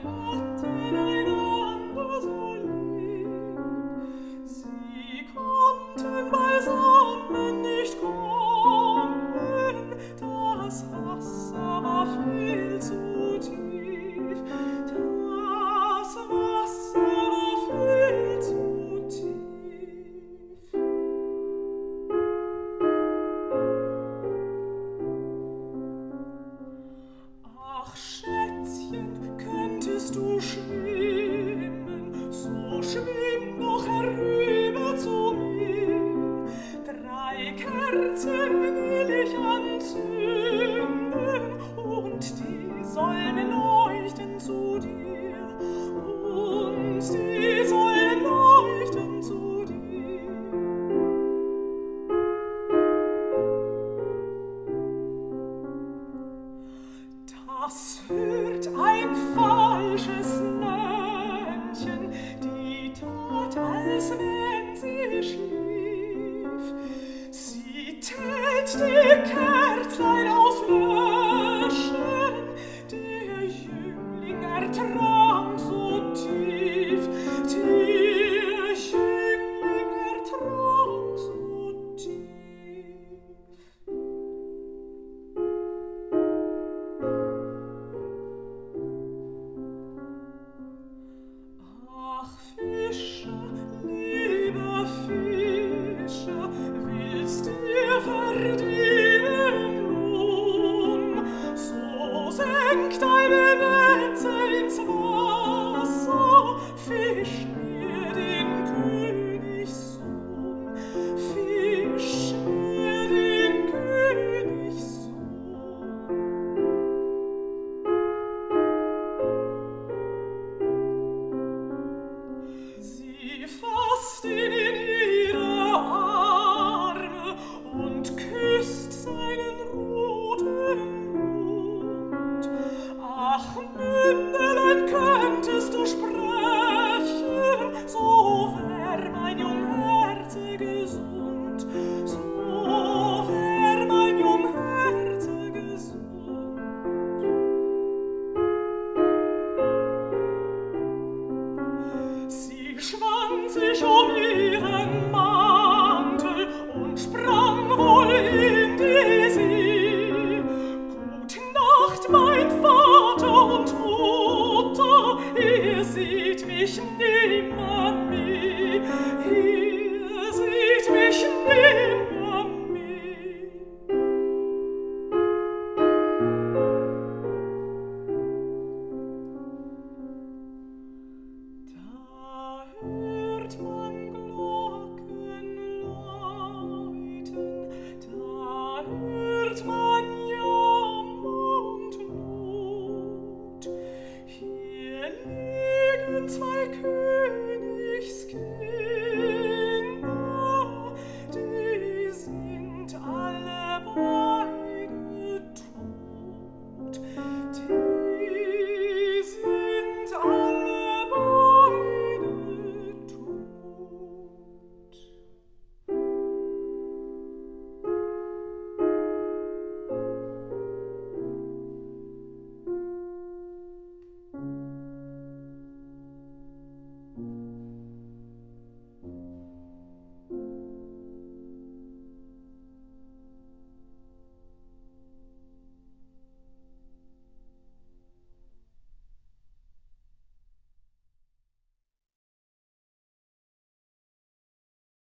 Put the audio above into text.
hatten einander so lieb. Sie konnten beisammen nicht kommen, das Wasser war viel zu tief. Das Wasser war viel zu tief. Ach, Schätzchen, könntest du schwimmen, so schwimm doch herüber zu mir. 3 Kerzen will ich anzünden, und die sollen leuchten zu dir, und die sollen leuchten zu dir. Das hört ein falsches Nönnchen, die tat, als wenn sie schlief. Sie tät die Kerzlein auslöschen, der Jüngling ertrank so tief, der Jüngling ertrank so tief. Ach, Fischer, lieber Fischer, willst dir verdienen Lohn, so senk deine Netze ins Wasser, fisch mir den Königssohn, fisch mir den Königssohn. Sie fasst ihn in ihre Arme und küsst seinen roten Mund. Ach, Mündelein, könntest du sprechen, so wär mein jung Herze gesund, so wär mein jung Herze gesund. Sie schwang sich um ihren Mantel und sprang wohl in die See. Gut Nacht, mein Vater und Mutter, ihr seht mich nimmer mehr, ihr seht mich nimmer